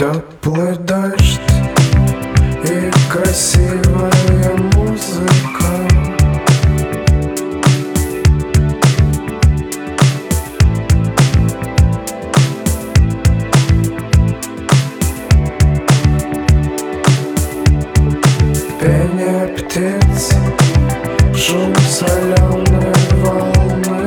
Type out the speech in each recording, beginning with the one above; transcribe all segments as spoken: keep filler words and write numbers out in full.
Теплый дождь и красивая музыка. Пение птиц, шум соленой волны.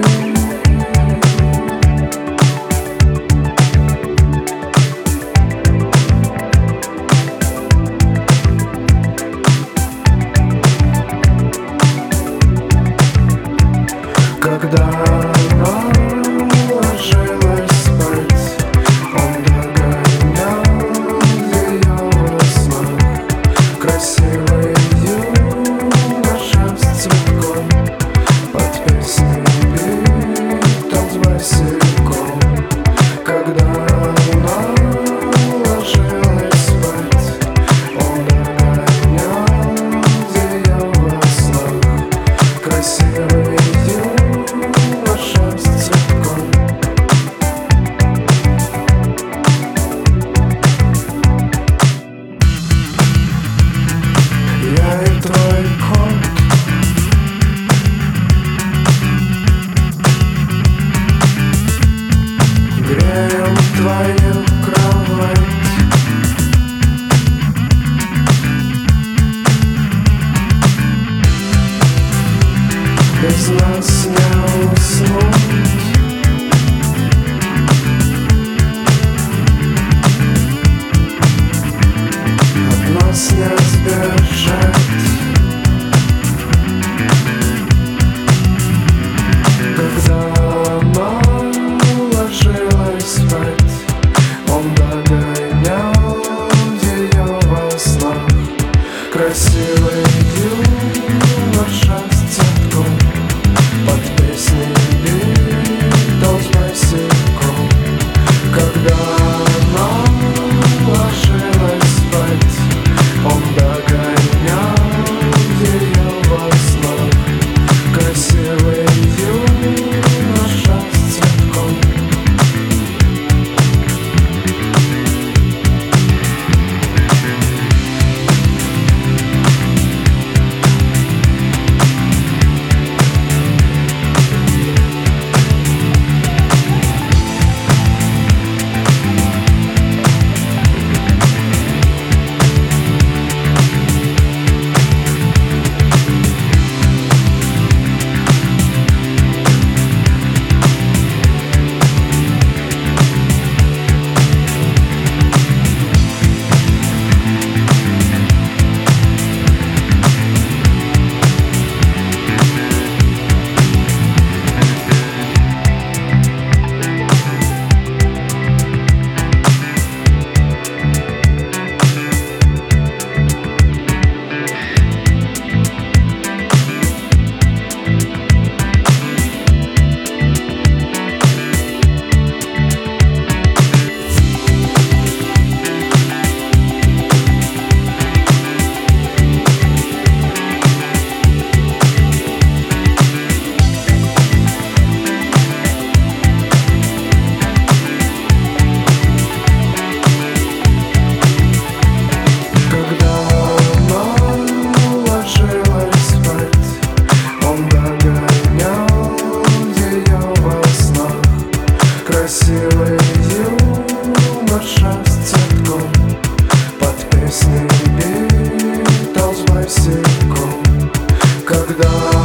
Когда она ложилась спать, он догонял ее во снах. Красивый юноша с цветком под песню Битлз босиком. Когда она ложилась спать, он догонял ее во снах. Красивый юноша с цветком. Я и твой кот, греем твою кровать. Без нас не уснуть. От нас не сбежать. Когда она ложилась спать, он догонял ее во снах. Красивый юноша с цветком под песней Битлз босиком. Когда она ложилась спать, он догонял ее во снах. Красивый юноша с цветком. Красивый юноша с цветком под песней Битлз босиком. Когда